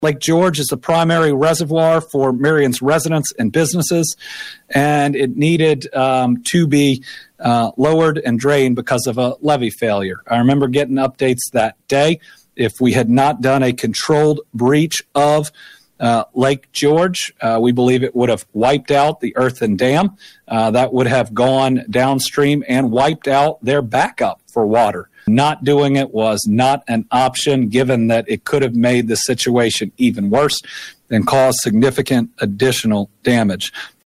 Lake George is the primary reservoir for Marion's residents and businesses, and it needed to be lowered and drained because of a levee failure. I remember getting updates that day. If we had not done a controlled breach of Lake George, we believe it would have wiped out the earthen dam. That would have gone downstream and wiped out their backup for water. Not doing it was not an option, given that it could have made the situation even worse and caused significant additional damage.